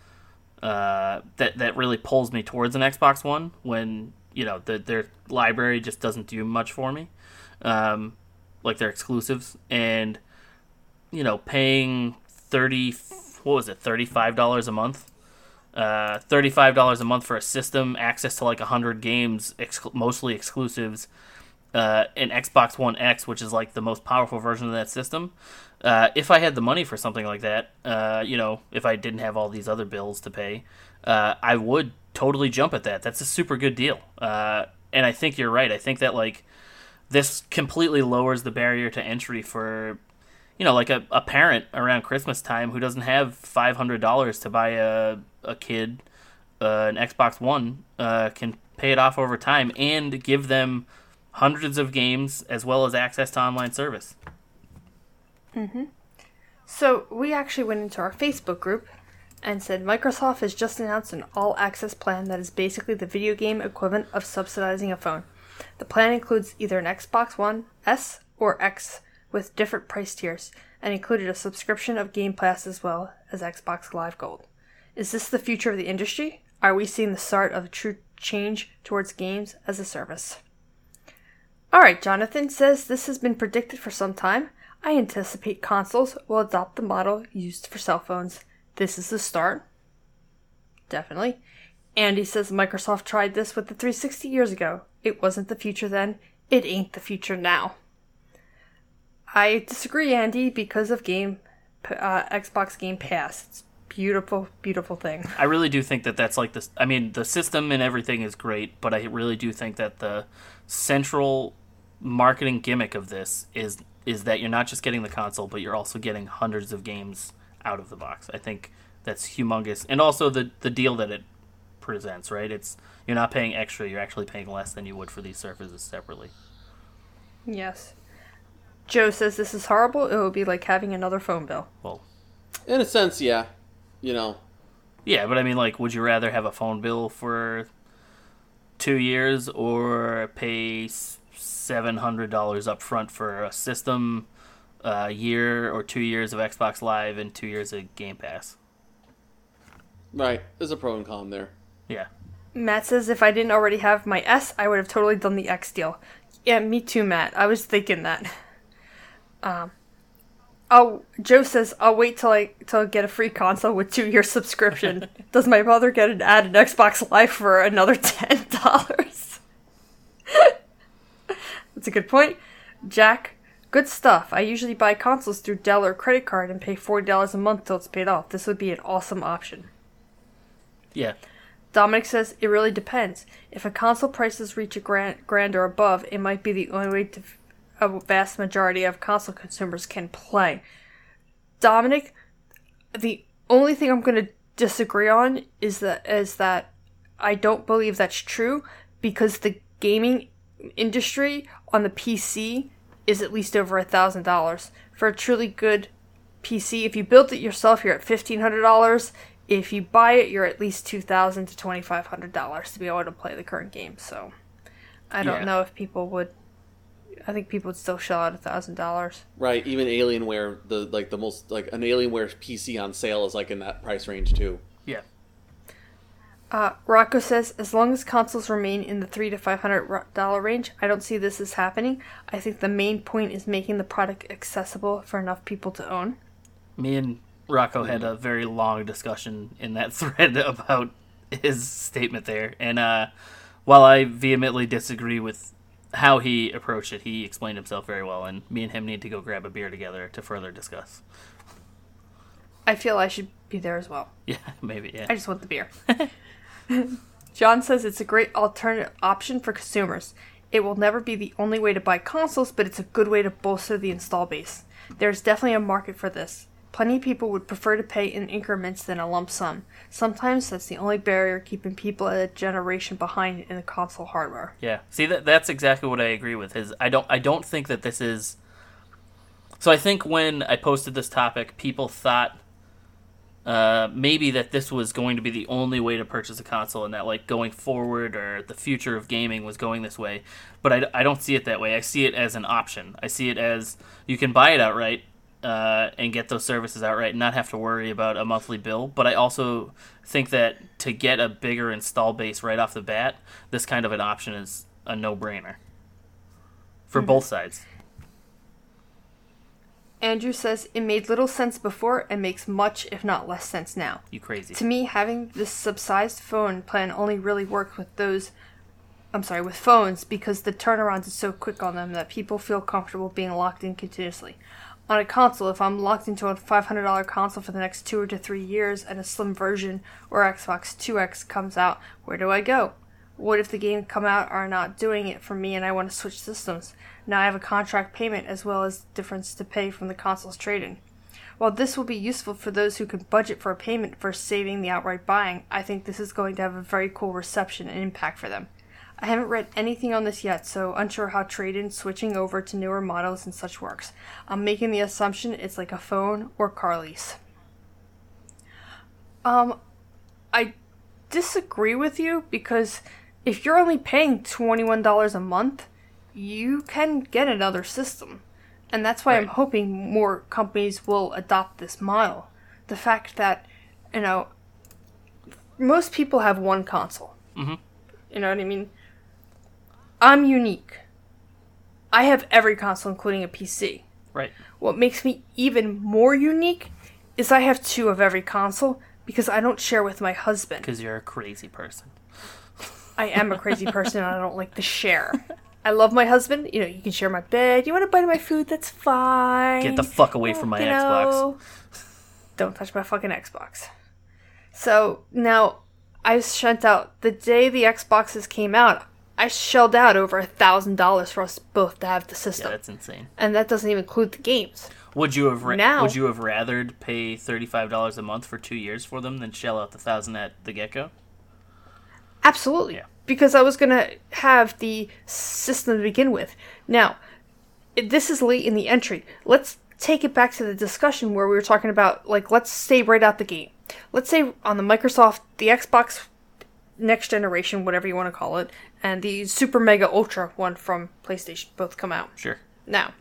uh, that that really pulls me towards an Xbox One when, you know, the, their library just doesn't do much for me, um, like their exclusives. And, you know, paying thirty, what was it, thirty-five dollars a month? Uh, thirty-five dollars a month for a system, access to like one hundred games, ex- mostly exclusives, uh, an Xbox One X, which is like the most powerful version of that system. Uh, if I had the money for something like that, uh, you know, if I didn't have all these other bills to pay, uh, I would totally jump at that. That's a super good deal. Uh, and I think you're right. I think that like this completely lowers the barrier to entry for, you know, like a, a parent around Christmas time who doesn't have five hundred dollars to buy a, a kid uh, an Xbox One, uh, can pay it off over time and give them hundreds of games as well as access to online service. Mm-hmm. So we actually went into our Facebook group and said Microsoft has just announced an all-access plan that is basically the video game equivalent of subsidizing a phone. The plan includes either an Xbox One S or X with different price tiers, and included a subscription of Game Pass as well as Xbox Live Gold. Is this the future of the industry? Are we seeing the start of a true change towards games as a service? Alright, Jonathan says this has been predicted for some time. I anticipate consoles will adopt the model used for cell phones. This is the start. Definitely. Andy says Microsoft tried this with the three sixty years ago. It wasn't the future then. It ain't the future now. I disagree, Andy, because of game, uh, Xbox Game Pass. It's a beautiful, beautiful thing. I really do think that that's like this. I mean, the system and everything is great, but I really do think that the central marketing gimmick of this is is that you're not just getting the console, but you're also getting hundreds of games out of the box. I think that's humongous, and also the the deal that it presents. Right? It's you're not paying extra; you're actually paying less than you would for these services separately. Yes. Joe says this is horrible. It would be like having another phone bill. Well, in a sense, yeah. You know. Yeah, but I mean, like, would you rather have a phone bill for two years or pay seven hundred dollars up front for a system, a year or two years of Xbox Live, and two years of Game Pass. Right. There's a pro and con there. Yeah. Matt says if I didn't already have my S, I would have totally done the X deal. Yeah, me too, Matt. I was thinking that. Um, oh, Joe says I'll wait till I till I get a free console with two year subscription. Does my mother get an added Xbox Live for another ten dollars? That's a good point. Jack, good stuff. I usually buy consoles through Dell or credit card and pay forty dollars a month till it's paid off. This would be an awesome option. Yeah. Dominic says, it really depends. If a console prices reach a grand, grand or above, it might be the only way to, a vast majority of console consumers can play. Dominic, the only thing I'm going to disagree on is that, is that I don't believe that's true, because the gaming industry on the P C is at least over a thousand dollars. For a truly good P C, if you built it yourself, you're at fifteen hundred dollars. If you buy it, you're at least two thousand to twenty five hundred dollars to be able to play the current game. So, I don't Yeah. know if people would. I think people would still shell out a thousand dollars. Right. Even Alienware, the like the most like an Alienware P C on sale is like in that price range too. Yeah. Uh, Rocco says, as long as consoles remain in the three to five hundred dollar range, I don't see this as happening. I think the main point is making the product accessible for enough people to own. Me and Rocco had a very long discussion in that thread about his statement there. And uh, while I vehemently disagree with how he approached it, he explained himself very well. And me and him need to go grab a beer together to further discuss. I feel I should be there as well. Yeah, maybe, yeah. I just want the beer. John says it's a great alternative option for consumers. It will never be the only way to buy consoles, but it's a good way to bolster the install base. There's definitely a market for this. Plenty of people would prefer to pay in increments than a lump sum. Sometimes that's the only barrier keeping people a generation behind in the console hardware. Yeah. See, that that's exactly what I agree with. Is I don't I don't think that this is. So I think when I posted this topic, people thought uh, maybe that this was going to be the only way to purchase a console, and that like going forward or the future of gaming was going this way. But I, I don't see it that way. I see it as an option. I see it as you can buy it outright. Uh, and get those services outright and not have to worry about a monthly bill. But I also think that to get a bigger install base right off the bat, this kind of an option is a no-brainer for mm-hmm. both sides. Andrew says, it made little sense before and makes much, if not less sense now. You crazy. To me, having this subsidized phone plan only really worked with those, I'm sorry, with phones because the turnaround is so quick on them that people feel comfortable being locked in continuously. On a console, if I'm locked into a five hundred dollars console for the next two or to three years and a slim version or Xbox two X comes out, where do I go? What if the game come out are not doing it for me and I want to switch systems? Now I have a contract payment as well as difference to pay from the console's trade-in. While this will be useful for those who can budget for a payment versus saving the outright buying, I think this is going to have a very cool reception and impact for them. I haven't read anything on this yet, so unsure how trade-in switching over to newer models and such works. I'm making the assumption it's like a phone or car lease. Um, I disagree with you because if you're only paying twenty-one dollars a month, you can get another system. And that's why right. I'm hoping more companies will adopt this model. The fact that, you know, most people have one console. Mm-hmm. You know what I mean? I'm unique. I have every console, including a P C. Right. What makes me even more unique is I have two of every console because I don't share with my husband. Because you're a crazy person. I am a crazy person and I don't like to share. I love my husband. You know, you can share my bed. You want to bite of my food? That's fine. Get the fuck away from my you Xbox. Know, don't touch my fucking Xbox. So, now, I shut out, the day the Xboxes came out, I shelled out over a thousand dollars for us both to have the system. Yeah, that's insane. And that doesn't even include the games. Would you have ra- now, Would you have rathered pay thirty-five dollars a month for two years for them than shell out the thousand at the get-go? Absolutely. Yeah. Because I was going to have the system to begin with. Now, this is late in the entry. Let's take it back to the discussion where we were talking about, like, let's say right out the gate. Let's say on the Microsoft, the Xbox next generation, whatever you want to call it, and the Super Mega Ultra one from PlayStation both come out. Sure. Now,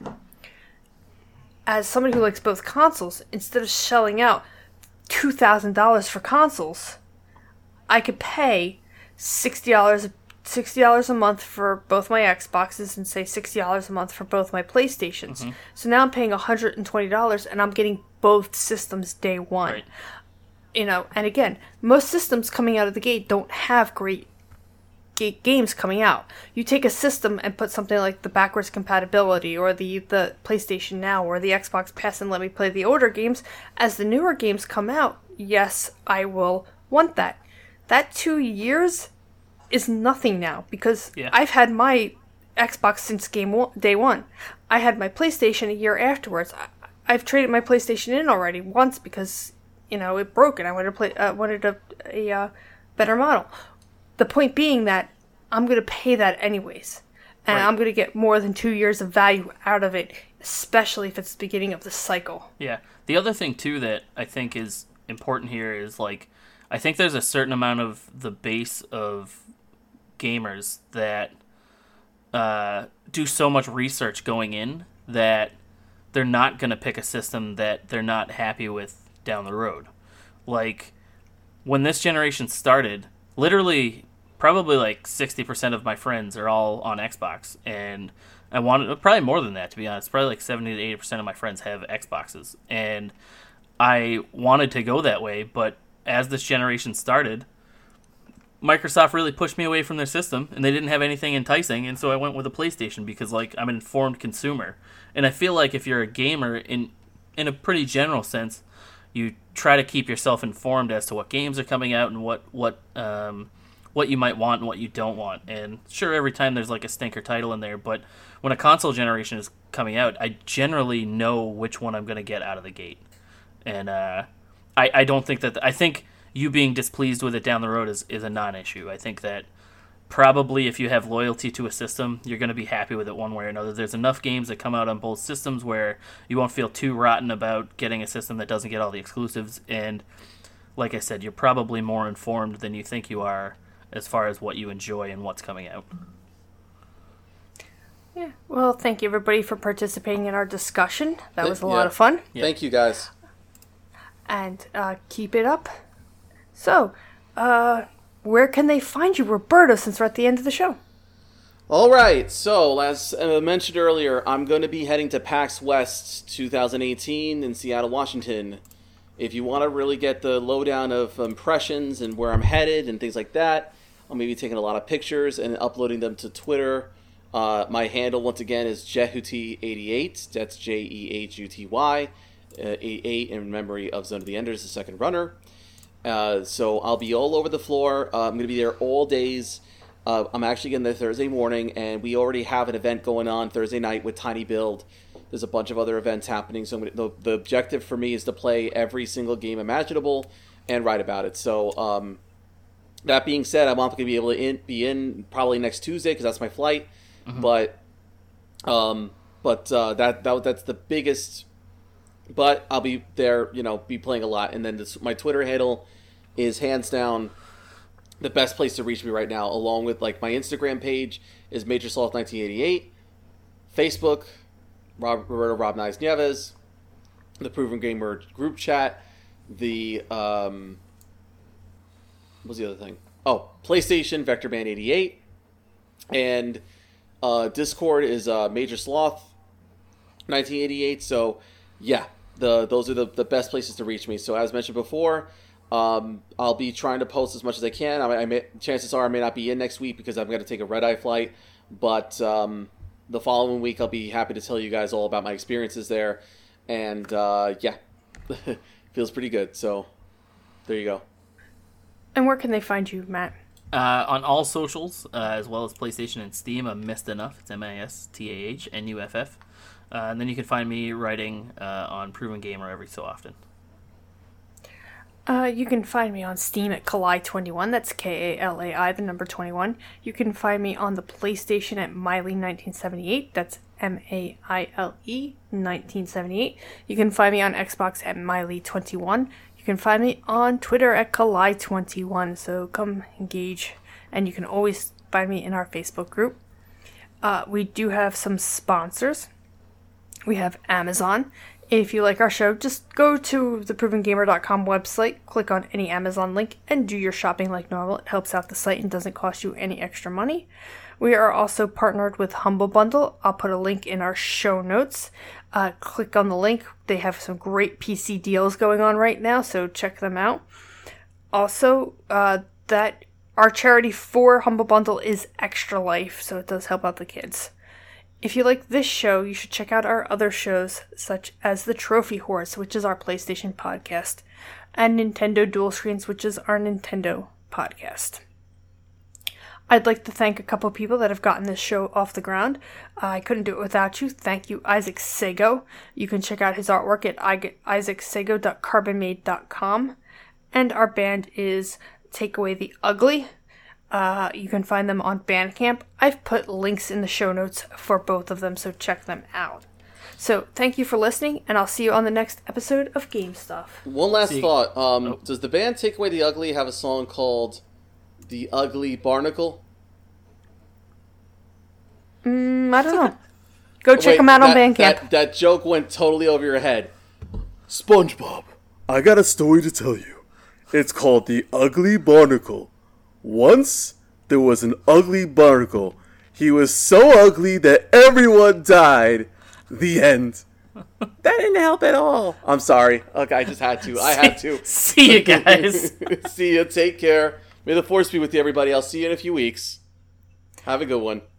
as somebody who likes both consoles, instead of shelling out two thousand dollars for consoles, I could pay sixty dollars sixty dollars a month for both my Xboxes and say sixty dollars a month for both my PlayStations. Mm-hmm. So now I'm paying one hundred twenty dollars and I'm getting both systems day one. Right. You know, and again, most systems coming out of the gate don't have great g- games coming out. You take a system and put something like the backwards compatibility or the, the PlayStation Now or the Xbox Pass and let me play the older games. As the newer games come out, yes, I will want that. That two years is nothing now because yeah. I've had my Xbox since game one, day one. I had my PlayStation a year afterwards. I, I've traded my PlayStation in already once because, you know, it broke and I wanted to play. Uh, wanted a, a uh, better model. The point being that I'm going to pay that anyways, and right. I'm going to get more than two years of value out of it, especially if it's the beginning of the cycle. Yeah. The other thing too that I think is important here is like I think there's a certain amount of the base of gamers that uh, do so much research going in that they're not going to pick a system that they're not happy with down the road. Like, when this generation started, literally, probably like sixty percent of my friends are all on Xbox, and I wanted, probably more than that, to be honest, probably like seventy to eighty percent of my friends have Xboxes, and I wanted to go that way, but as this generation started, Microsoft really pushed me away from their system, and they didn't have anything enticing, and so I went with a PlayStation because, like, I'm an informed consumer. And I feel like if you're a gamer, in in a pretty general sense, you try to keep yourself informed as to what games are coming out and what what um, what you might want and what you don't want. And sure, every time there's, like, a stinker title in there, but when a console generation is coming out, I generally know which one I'm going to get out of the gate. And uh, I, I don't think that... I think... you being displeased with it down the road is, is a non-issue. I think that probably if you have loyalty to a system, you're going to be happy with it one way or another. There's enough games that come out on both systems where you won't feel too rotten about getting a system that doesn't get all the exclusives. And like I said, you're probably more informed than you think you are as far as what you enjoy and what's coming out. Yeah. Well, thank you everybody for participating in our discussion. That was a yeah. lot of fun. Yeah. Thank you guys. And uh, keep it up. So, uh, where can they find you, Roberto, since we're at the end of the show? All right. So, as uh, mentioned earlier, I'm going to be heading to PAX West twenty eighteen in Seattle, Washington. If you want to really get the lowdown of impressions and where I'm headed and things like that, I'm going to be taking a lot of pictures and uploading them to Twitter. Uh, my handle, once again, is Jehuty eighty-eight. That's J E H U T Y. Uh, eighty-eight in memory of Zone of the Enders, the second runner. Uh, so I'll be all over the floor. Uh, I'm going to be there all days. Uh, I'm actually getting there Thursday morning, and we already have an event going on Thursday night with Tiny Build. There's a bunch of other events happening. So I'm gonna, the, the objective for me is to play every single game imaginable and write about it. So um, that being said, I'm not going to be able to in, be in probably next Tuesday because that's my flight. Mm-hmm. But um, but uh, that, that that's the biggest. But I'll be there, you know, be playing a lot. And then this, my Twitter handle is hands down the best place to reach me right now, along with, like, my Instagram page is Major Sloth nineteen eighty-eight. Facebook, Rob, Roberto Rob Nice Nieves. The Proven Gamer group chat. The, um... what was the other thing? Oh, PlayStation, VectorBand eighty-eight. And uh, Discord is uh, Major Sloth nineteen eighty-eight. So, yeah. The, those are the, the best places to reach me. So as mentioned before, um, I'll be trying to post as much as I can. I, I may, chances are I may not be in next week because I'm going to take a red-eye flight. But um, the following week, I'll be happy to tell you guys all about my experiences there. And uh, yeah, feels pretty good. So there you go. And where can they find you, Matt? Uh, on all socials, uh, as well as PlayStation and Steam, I'm Missed Enough. It's M I S T A H N U F F. Uh, and then you can find me writing uh, on Proven Gamer every so often. Uh, you can find me on Steam at Kalai twenty-one. That's K A L A I, the number twenty-one. You can find me on the PlayStation at Miley nineteen seventy-eight. That's M A I L E nineteen seventy-eight. You can find me on Xbox at Miley twenty-one. You can find me on Twitter at Kalai twenty-one, so come engage. And you can always find me in our Facebook group. Uh, we do have some sponsors. We have Amazon. If you like our show, just go to the proven gamer dot com website, click on any Amazon link, and do your shopping like normal. It helps out the site and doesn't cost you any extra money. We are also partnered with Humble Bundle. I'll put a link in our show notes. Uh, click on the link. They have some great P C deals going on right now, so check them out. Also, uh, that our charity for Humble Bundle is Extra Life, so it does help out the kids. If you like this show, you should check out our other shows, such as The Trophy Horse, which is our PlayStation podcast, and Nintendo Dual Screens, which is our Nintendo podcast. I'd like to thank a couple people that have gotten this show off the ground. Uh, I couldn't do it without you. Thank you, Isaac Sego. You can check out his artwork at isaac sego dot carbon made dot com. And our band is Take Away the Ugly. Uh, you can find them on Bandcamp. I've put links in the show notes for both of them, so check them out. So, thank you for listening, and I'll see you on the next episode of Game Stuff. One last See- thought. Um, oh. Does the band Take Away the Ugly have a song called The Ugly Barnacle? Mm, I don't know. Go check Wait, them out on that, Bandcamp. That, that joke went totally over your head. SpongeBob, I got a story to tell you. It's called The Ugly Barnacle. Once, there was an ugly barnacle. He was so ugly that everyone died. The end. That didn't help at all. I'm sorry. Okay, I just had to. I had to. See you guys. See you. Take care. May the force be with you, everybody. I'll see you in a few weeks. Have a good one.